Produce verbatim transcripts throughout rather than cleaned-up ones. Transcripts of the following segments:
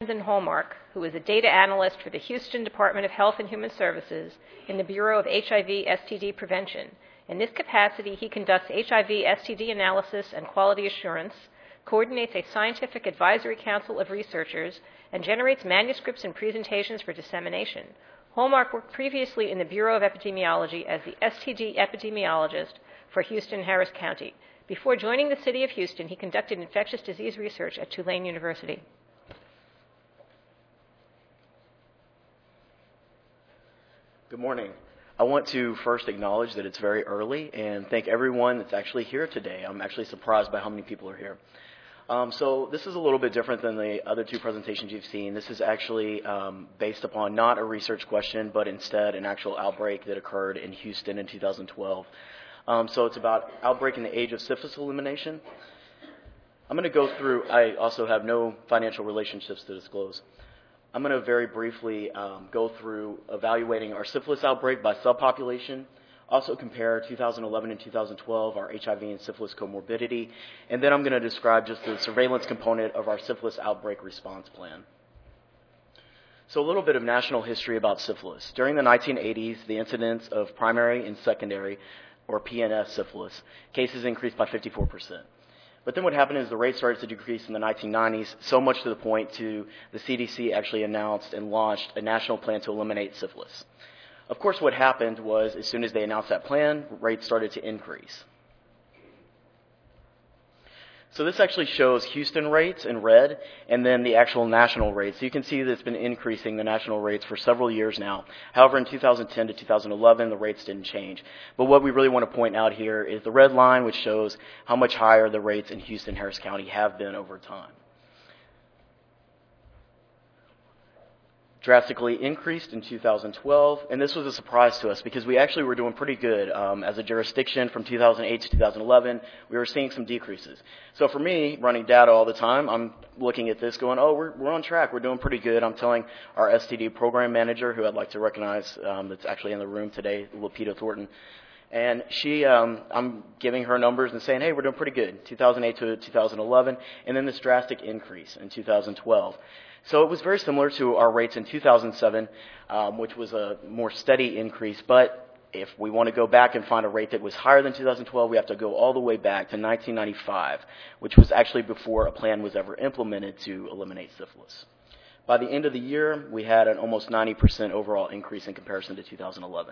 Brendan Hallmark, who is a data analyst for the Houston Department of Health and Human Services in the Bureau of H I V S T D Prevention. In this capacity, he conducts H I V S T D analysis and quality assurance, coordinates a scientific advisory council of researchers, and generates manuscripts and presentations for dissemination. Hallmark worked previously in the Bureau of Epidemiology as the S T D epidemiologist for Houston-Harris County. Before joining the city of Houston, he conducted infectious disease research at Tulane University. Good morning. I want to first acknowledge that it's very early and thank everyone that's actually here today. I'm actually surprised by how many people are here. Um, so this is a little bit different than the other two presentations you've seen. This is actually um, based upon not a research question, but instead an actual outbreak that occurred in Houston in two thousand twelve. Um, so it's about outbreak in the age of syphilis elimination. I'm going to go through, I also have no financial relationships to disclose. I'm going to very briefly um, go through evaluating our syphilis outbreak by subpopulation, also compare two thousand eleven and two thousand twelve, our H I V and syphilis comorbidity, and then I'm going to describe just the surveillance component of our syphilis outbreak response plan. So a little bit of national history about syphilis. During the nineteen eighties, the incidence of primary and secondary, or P N S syphilis, cases increased by fifty-four percent. But then what happened is the rate started to decrease in the nineteen nineties, so much to the point to the C D C actually announced and launched a national plan to eliminate syphilis. Of course, what happened was as soon as they announced that plan, rates started to increase. So this actually shows Houston rates in red and then the actual national rates. So you can see that it's been increasing the national rates for several years now. However, in two thousand ten to two thousand eleven, the rates didn't change. But what we really want to point out here is the red line, which shows how much higher the rates in Houston-Harris County have been over time. Drastically increased in two thousand twelve, and this was a surprise to us because we actually were doing pretty good. Um, as a jurisdiction from two thousand eight to two thousand eleven, we were seeing some decreases. So for me, running data all the time, I'm looking at this going, oh, we're, we're on track, we're doing pretty good. I'm telling our S T D program manager, who I'd like to recognize um, that's actually in the room today, Lupita Thornton, and she, um, I'm giving her numbers and saying, hey, we're doing pretty good, two thousand eight to two thousand eleven, and then this drastic increase in two thousand twelve. So it was very similar to our rates in two thousand seven, um, which was a more steady increase. But if we want to go back and find a rate that was higher than two thousand twelve, we have to go all the way back to nineteen ninety-five, which was actually before a plan was ever implemented to eliminate syphilis. By the end of the year, we had an almost ninety percent overall increase in comparison to two thousand eleven.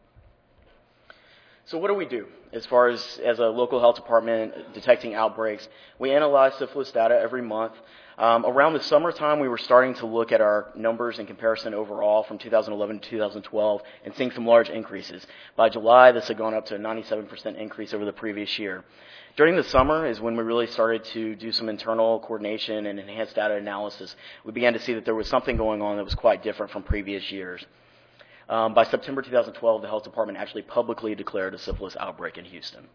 So what do we do as far as, as a local health department detecting outbreaks? We analyze syphilis data every month. Um, around the summertime, we were starting to look at our numbers in comparison overall from two thousand eleven to two thousand twelve and seeing some large increases. By July, this had gone up to a ninety-seven percent increase over the previous year. During the summer is when we really started to do some internal coordination and enhanced data analysis. We began to see that there was something going on that was quite different from previous years. Um, by September two thousand twelve, the health department actually publicly declared a syphilis outbreak in Houston.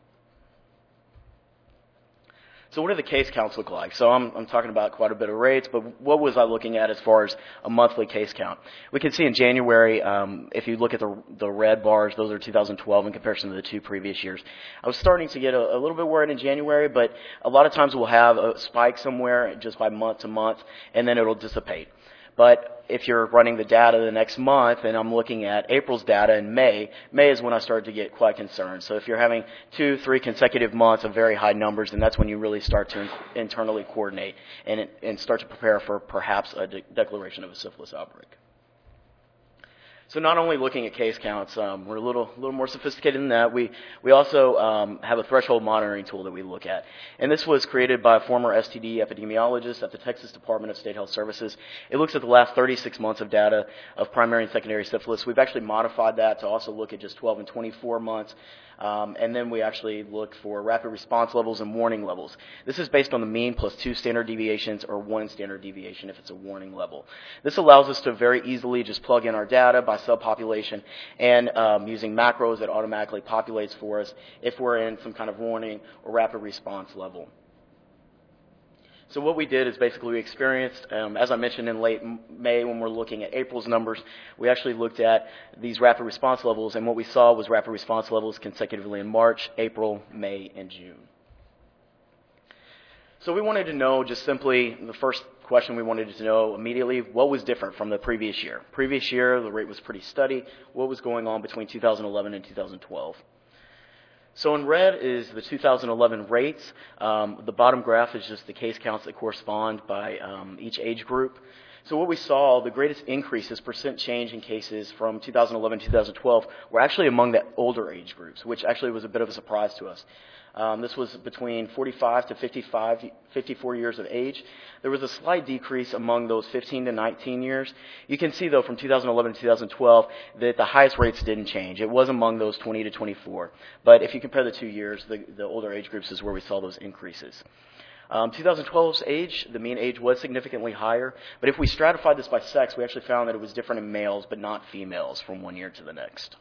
So what do the case counts look like? So I'm, I'm talking about quite a bit of rates, but what was I looking at as far as a monthly case count? We can see in January, um, if you look at the, the red bars, those are two thousand twelve in comparison to the two previous years. I was starting to get a, a little bit worried in January, but a lot of times we'll have a spike somewhere just by month to month, and then it'll dissipate. But if you're running the data the next month, and I'm looking at April's data in May, May is when I started to get quite concerned. So if you're having two, three consecutive months of very high numbers, then that's when you really start to in- internally coordinate and, and start to prepare for perhaps a de- declaration of a syphilis outbreak. So not only looking at case counts, um, we're a little, little more sophisticated than that. We, we also um, have a threshold monitoring tool that we look at. And this was created by a former S T D epidemiologist at the Texas Department of State Health Services. It looks at the last thirty-six months of data of primary and secondary syphilis. We've actually modified that to also look at just twelve and twenty-four months. Um, and then we actually look for rapid response levels and warning levels. This is based on the mean plus two standard deviations or one standard deviation if it's a warning level. This allows us to very easily just plug in our data by subpopulation and um, using macros that automatically populates for us if we're in some kind of warning or rapid response level. So what we did is basically we experienced, um, as I mentioned in late May when we're looking at April's numbers, we actually looked at these rapid response levels, and what we saw was rapid response levels consecutively in March, April, May, and June. So we wanted to know just simply, the first question we wanted to know immediately, what was different from the previous year? Previous year, the rate was pretty steady. What was going on between two thousand eleven and two thousand twelve? So in red is the two thousand eleven rates. Um, the bottom graph is just the case counts that correspond by um, each age group. So what we saw, the greatest increases, percent change in cases from two thousand eleven to two thousand twelve, were actually among the older age groups, which actually was a bit of a surprise to us. Um, this was between forty-five to fifty-five, fifty-four years of age. There was a slight decrease among those fifteen to nineteen years. You can see, though, from two thousand eleven to two thousand twelve that the highest rates didn't change. It was among those twenty to twenty-four. But if you compare the two years, the, the older age groups is where we saw those increases. Um, twenty twelve's age, the mean age was significantly higher. But if we stratified this by sex, we actually found that it was different in males but not females from one year to the next.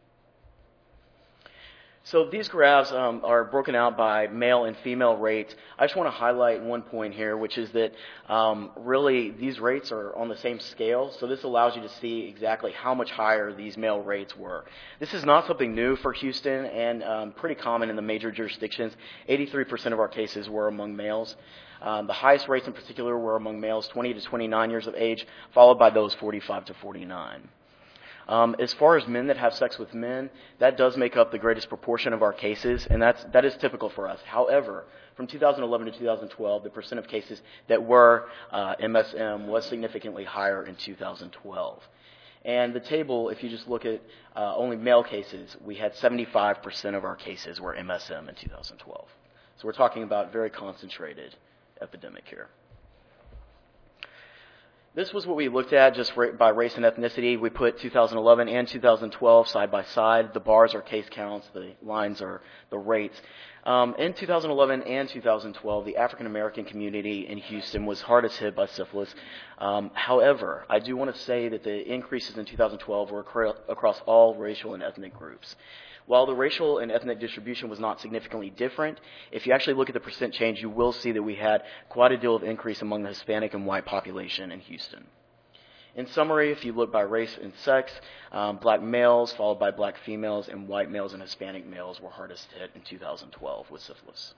So these graphs um, are broken out by male and female rates. I just want to highlight one point here, which is that um, really these rates are on the same scale. So this allows you to see exactly how much higher these male rates were. This is not something new for Houston and um, pretty common in the major jurisdictions. eighty-three percent of our cases were among males. Um, the highest rates in particular were among males twenty to twenty-nine years of age, followed by those forty-five to forty-nine. Um, as far as men that have sex with men, that does make up the greatest proportion of our cases, and that's, that is typical for us. However, from two thousand eleven to two thousand twelve, the percent of cases that were uh, M S M was significantly higher in two thousand twelve. And the table, if you just look at uh, only male cases, we had seventy-five percent of our cases were M S M in two thousand twelve. So we're talking about very concentrated epidemic here. This was what we looked at just by race and ethnicity. We put two thousand eleven and two thousand twelve side by side. The bars are case counts. The lines are the rates. Um, in two thousand eleven and two thousand twelve, the African American community in Houston was hardest hit by syphilis. Um, however, I do want to say that the increases in two thousand twelve were across all racial and ethnic groups. While the racial and ethnic distribution was not significantly different, if you actually look at the percent change, you will see that we had quite a deal of increase among the Hispanic and white population in Houston. In summary, if you look by race and sex, um, black males followed by black females and white males and Hispanic males were hardest hit in two thousand twelve with syphilis.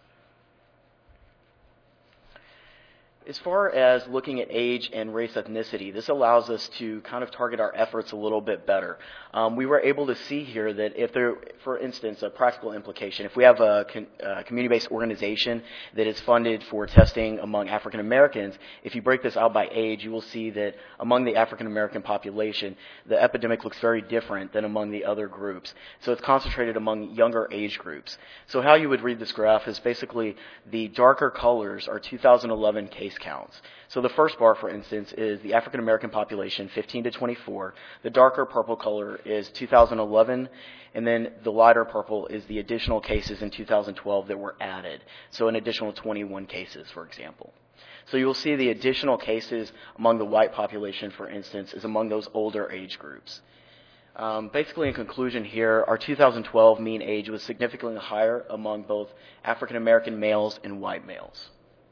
As far as looking at age and race ethnicity, this allows us to kind of target our efforts a little bit better. Um, we were able to see here that if there, for instance, a practical implication, if we have a con, uh, community-based organization that is funded for testing among African Americans, if you break this out by age, you will see that among the African American population, the epidemic looks very different than among the other groups. So it's concentrated among younger age groups. So how you would read this graph is basically the darker colors are two thousand eleven cases counts. So the first bar, for instance, is the African American population, fifteen to twenty-four. The darker purple color is two thousand eleven, and then the lighter purple is the additional cases in two thousand twelve that were added. So an additional twenty-one cases, for example. So you'll see the additional cases among the white population, for instance, is among those older age groups. Um, basically, in conclusion here, our two thousand twelve mean age was significantly higher among both African American males and white males.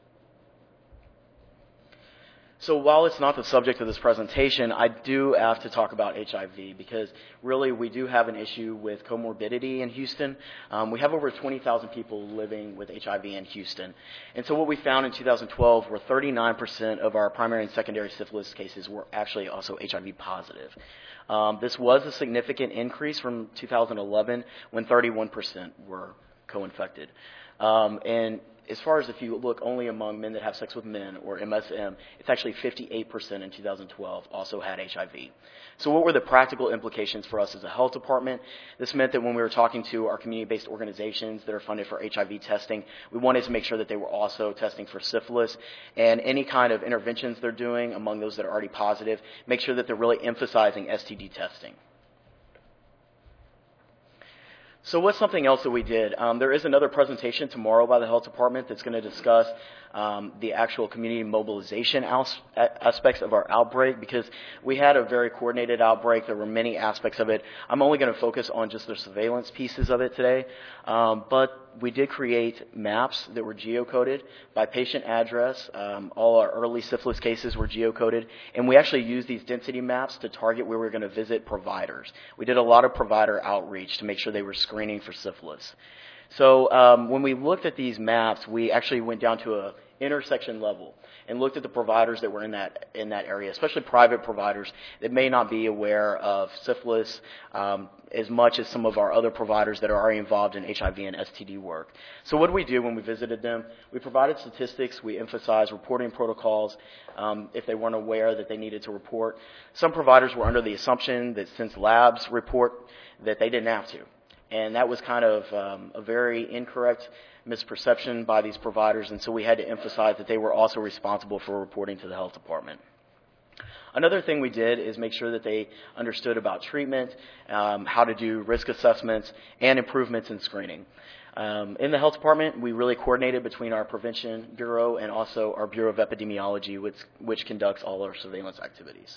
So while it's not the subject of this presentation, I do have to talk about H I V because really we do have an issue with comorbidity in Houston. Um, we have over twenty thousand people living with H I V in Houston. And so what we found in two thousand twelve were thirty-nine percent of our primary and secondary syphilis cases were actually also H I V positive. Um, this was a significant increase from two thousand eleven when thirty-one percent were co-infected. Um, and as far as if you look only among men that have sex with men, or M S M, it's actually fifty-eight percent in two thousand twelve also had H I V. So what were the practical implications for us as a health department? This meant that when we were talking to our community-based organizations that are funded for H I V testing, we wanted to make sure that they were also testing for syphilis, and any kind of interventions they're doing among those that are already positive, make sure that they're really emphasizing S T D testing. So what's something else that we did? Um, there is another presentation tomorrow by the health department that's going to discuss um, the actual community mobilization as- aspects of our outbreak, because we had a very coordinated outbreak. There were many aspects of it. I'm only going to focus on just the surveillance pieces of it today. Um, but we did create maps that were geocoded by patient address. Um, all our early syphilis cases were geocoded, and we actually used these density maps to target where we were going to visit providers. We did a lot of provider outreach to make sure they were screening for syphilis. So um, when we looked at these maps, we actually went down to a intersection level and looked at the providers that were in that in that area, especially private providers that may not be aware of syphilis um, as much as some of our other providers that are already involved in H I V and S T D work. So what did we do when we visited them? We provided statistics. We emphasized reporting protocols um, if they weren't aware that they needed to report. Some providers were under the assumption that since labs report that they didn't have to. And that was kind of um, a very incorrect misperception by these providers, and so we had to emphasize that they were also responsible for reporting to the health department. Another thing we did is make sure that they understood about treatment, um, how to do risk assessments, and improvements in screening. Um, in the health department, we really coordinated between our prevention bureau and also our Bureau of Epidemiology, which, which conducts all our surveillance activities.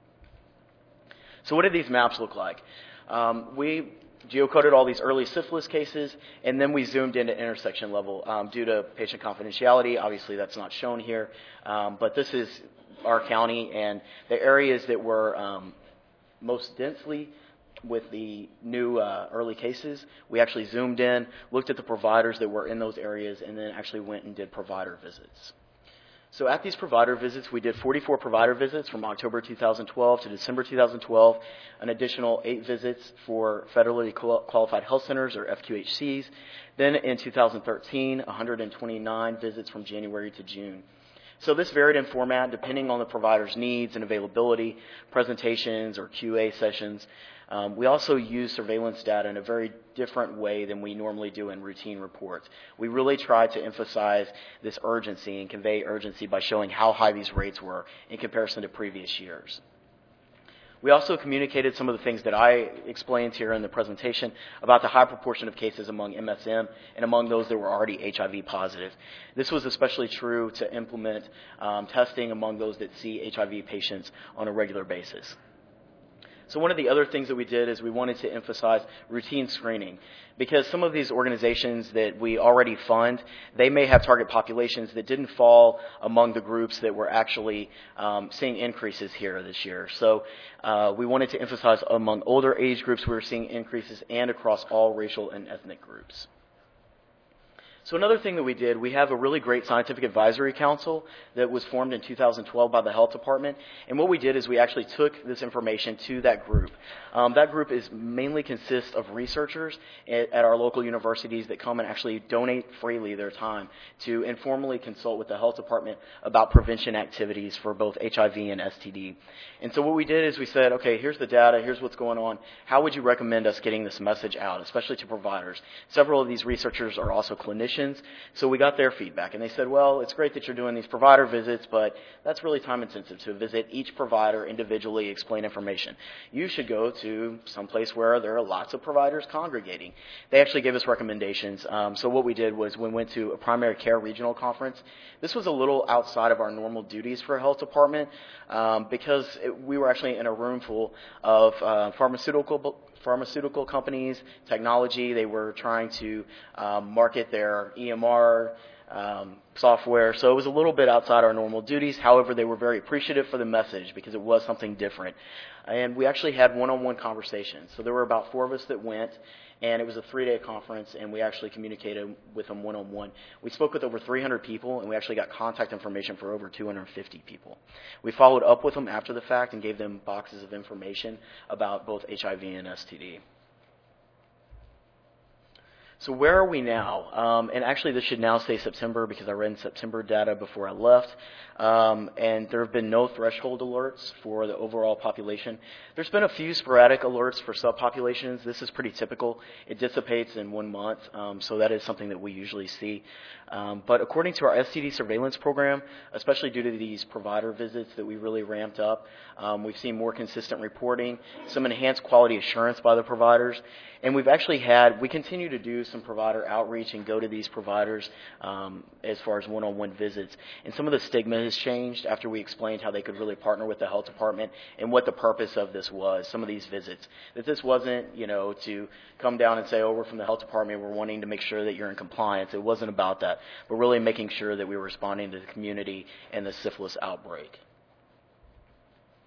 So what did these maps look like? Um, we geocoded all these early syphilis cases, and then we zoomed into intersection level um, due to patient confidentiality. Obviously, that's not shown here, um, but this is our county, and the areas that were um, most densely with the new uh, early cases, we actually zoomed in, looked at the providers that were in those areas, and then actually went and did provider visits. So at these provider visits, we did forty-four provider visits from October two thousand twelve to December two thousand twelve, an additional eight visits for federally qualified health centers, or F Q H Cs. Then in two thousand thirteen, one hundred twenty-nine visits from January to June. So this varied in format depending on the provider's needs and availability, presentations or Q A sessions. Um, we also use surveillance data in a very different way than we normally do in routine reports. We really try to emphasize this urgency and convey urgency by showing how high these rates were in comparison to previous years. We also communicated some of the things that I explained here in the presentation about the high proportion of cases among M S M and among those that were already H I V positive. This was especially true to implement um, testing among those that see H I V patients on a regular basis. So one of the other things that we did is we wanted to emphasize routine screening, because some of these organizations that we already fund, they may have target populations that didn't fall among the groups that were actually um, seeing increases here this year. So uh, we wanted to emphasize among older age groups we were seeing increases and across all racial and ethnic groups. So another thing that we did, we have a really great scientific advisory council that was formed in two thousand twelve by the health department. And what we did is we actually took this information to that group. Um, that group is mainly consists of researchers at, at our local universities that come and actually donate freely their time to informally consult with the health department about prevention activities for both H I V and S T D. And so what we did is we said, okay, here's the data, here's what's going on. How would you recommend us getting this message out, especially to providers? Several of these researchers are also clinicians. So we got their feedback, and they said, well, it's great that you're doing these provider visits, but that's really time intensive to visit each provider individually, explain information. You should go to someplace where there are lots of providers congregating. They actually gave us recommendations. Um, so what we did was we went to a primary care regional conference. This was a little outside of our normal duties for a health department um, because it, we were actually in a room full of uh, pharmaceutical pharmaceutical companies, technology. They were trying to um, market their E M R um, software. So it was a little bit outside our normal duties. However, they were very appreciative for the message because it was something different. And we actually had one-on-one conversations. So there were about four of us that went, and it was a three-day conference, and we actually communicated with them one-on-one. We spoke with over three hundred people, and we actually got contact information for over two hundred fifty people. We followed up with them after the fact and gave them boxes of information about both H I V and S T D. So where are we now? Um, and actually, this should now say September because I ran September data before I left. Um, and there have been no threshold alerts for the overall population. There's been a few sporadic alerts for subpopulations. This is pretty typical. It dissipates in one month, um, so that is something that we usually see. Um, but according to our S T D surveillance program, especially due to these provider visits that we really ramped up, um, we've seen more consistent reporting, some enhanced quality assurance by the providers, and we've actually had, we continue to do some provider outreach and go to these providers um, as far as one-on-one visits. And some of the stigma has changed after we explained how they could really partner with the health department and what the purpose of this was, some of these visits. That this wasn't, you know, to come down and say, oh, we're from the health department, we're wanting to make sure that you're in compliance. It wasn't about that, but really making sure that we were responding to the community and the syphilis outbreak.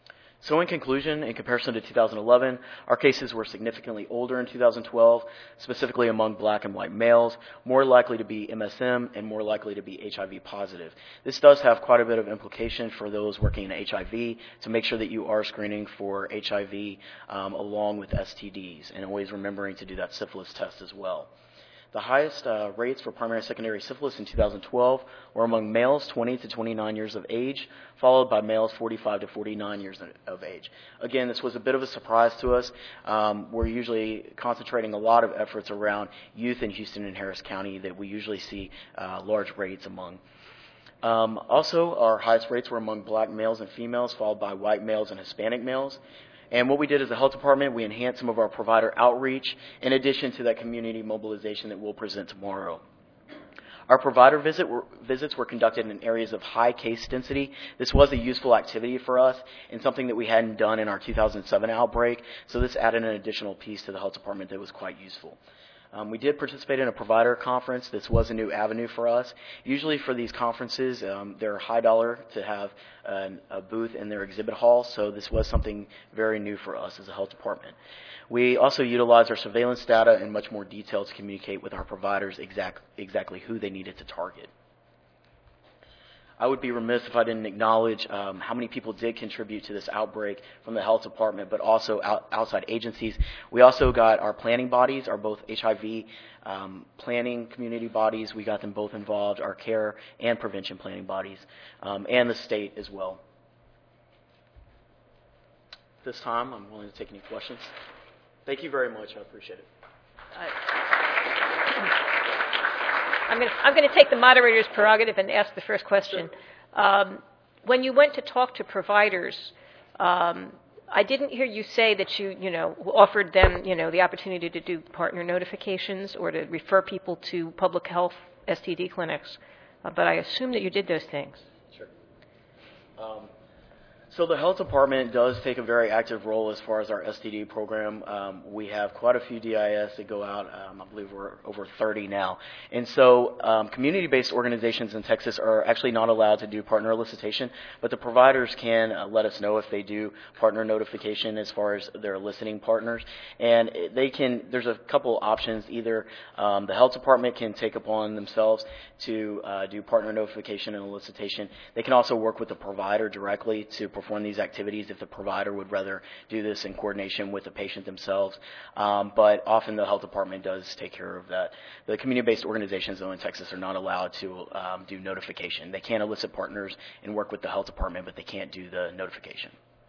So in conclusion, in comparison to two thousand eleven, our cases were significantly older in two thousand twelve, specifically among black and white males, more likely to be M S M and more likely to be H I V positive. This does have quite a bit of implication for those working in H I V to make sure that you are screening for H I V um, along with S T Ds, and always remembering to do that syphilis test as well. The highest uh, rates for primary and secondary syphilis in two thousand twelve were among males twenty to twenty-nine years of age, followed by males forty-five to forty-nine years of age. Again, this was a bit of a surprise to us. Um, we're usually concentrating a lot of efforts around youth in Houston and Harris County that we usually see uh, large rates among. Um, also, our highest rates were among black males and females, followed by white males and Hispanic males. And what we did as a health department, we enhanced some of our provider outreach in addition to that community mobilization that we'll present tomorrow. Our provider visit were, visits were conducted in areas of high case density. This was a useful activity for us and something that we hadn't done in our two thousand seven outbreak, so this added an additional piece to the health department that was quite useful. Um, we did participate in a provider conference. This was a new avenue for us. Usually for these conferences, um, they're high dollar to have an, a booth in their exhibit hall, so this was something very new for us as a health department. We also utilized our surveillance data in much more detail to communicate with our providers exact, exactly who they needed to target. I would be remiss if I didn't acknowledge um, how many people did contribute to this outbreak from the health department, but also out, outside agencies. We also got our planning bodies, our both H I V um, planning community bodies. We got them both involved, our care and prevention planning bodies, um, and the state as well. This time, I'm willing to take any questions. Thank you very much. I appreciate it. Uh, I'm going, to, I'm going to take the moderator's prerogative and ask the first question. Sure. Um, when you went to talk to providers, um, I didn't hear you say that you, you know, offered them, you know, the opportunity to do partner notifications or to refer people to public health S T D clinics, uh, but I assume that you did those things. Sure. Um, So the health department does take a very active role as far as our S T D program. Um, we have quite a few D I S that go out. Um, I believe we're over thirty now. And so um, community-based organizations in Texas are actually not allowed to do partner elicitation, but the providers can uh, let us know if they do partner notification as far as their eliciting partners. And they can, there's a couple options. Either um, the health department can take upon themselves to uh, do partner notification and elicitation. They can also work with the provider directly to perform perform these activities if the provider would rather do this in coordination with the patient themselves. Um, but often the health department does take care of that. The community-based organizations, though, in Texas are not allowed to um, do notification. They can elicit partners and work with the health department, but they can't do the notification.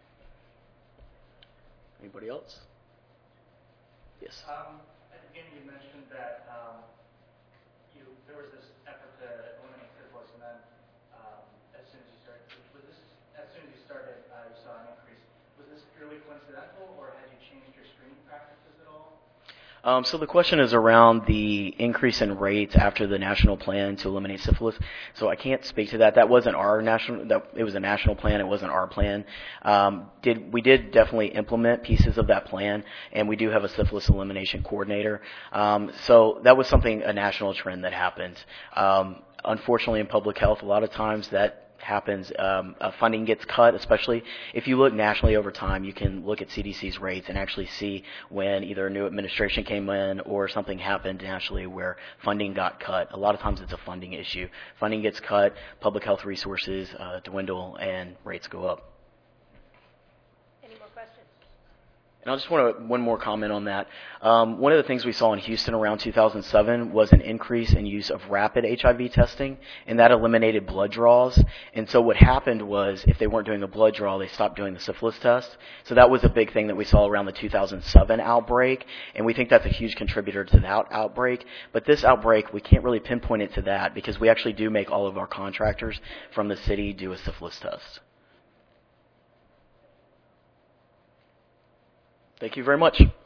Anybody else? Yes. Um, at the beginning, you mentioned that um, you, there was this effort to eliminate syphilis, and then um, as soon as you started, was this as soon as you started, uh, you saw an increase. Was this purely coincidental, or had you changed your screening practices at all? Um, so the question is around the increase in rates after the national plan to eliminate syphilis. So I can't speak to that. That wasn't our national. That, it was a national plan. It wasn't our plan. Um, did we did definitely implement pieces of that plan, and we do have a syphilis elimination coordinator. Um, so that was something, a national trend that happened. Um, unfortunately, in public health, a lot of times that happens. Um, uh, funding gets cut, especially if you look nationally over time. You can look at C D C's rates and actually see when either a new administration came in or something happened nationally where funding got cut. A lot of times it's a funding issue. Funding gets cut, public health resources uh, dwindle, and rates go up. Any more questions? And I just want to one more comment on that. Um, one of the things we saw in Houston around two thousand seven was an increase in use of rapid H I V testing, and that eliminated blood draws. And so what happened was, if they weren't doing a blood draw, they stopped doing the syphilis test. So that was a big thing that we saw around the two thousand seven outbreak, and we think that's a huge contributor to that outbreak. But this outbreak, we can't really pinpoint it to that because we actually do make all of our contractors from the city do a syphilis test. Thank you very much.